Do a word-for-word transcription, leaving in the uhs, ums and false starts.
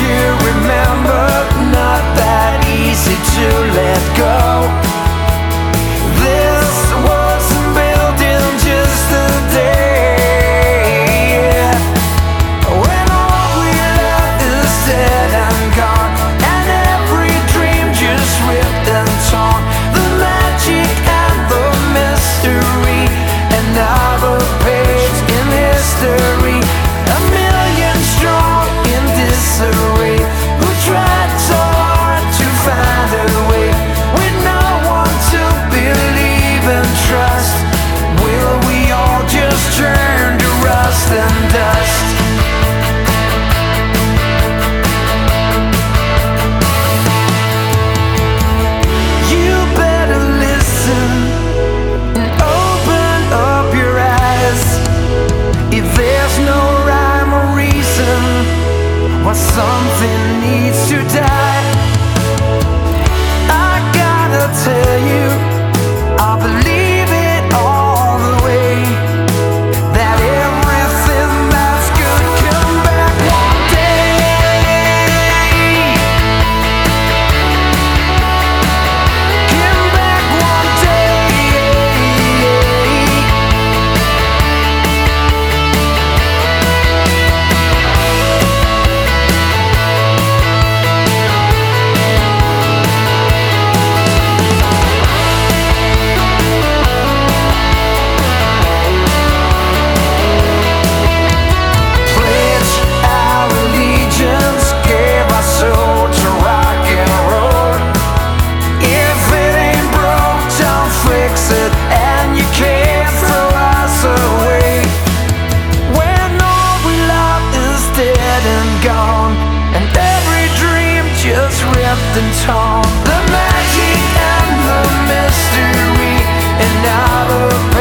to remember, not that easy to let go. This wasn't built in just a day. When all we love is dead and gone, and every dream just ripped and torn, the magic and the mystery, another page in history, a million strong in disarray, who tried so hard to find a way, with no one to believe and trust. Will we all just turn to rust and dust? You better listen and open up your eyes. If there's no rhyme or reason why something needs to die, I gotta tell you, I believe it all the way, that everything that's good come back one day. Come back one day. Pledge our allegiance, gave our soul to rock and roll. If it ain't broke, don't fix it, and you can't throw us away. When all we love is dead and gone, and every dream just ripped and torn, the magic and the mystery, and now the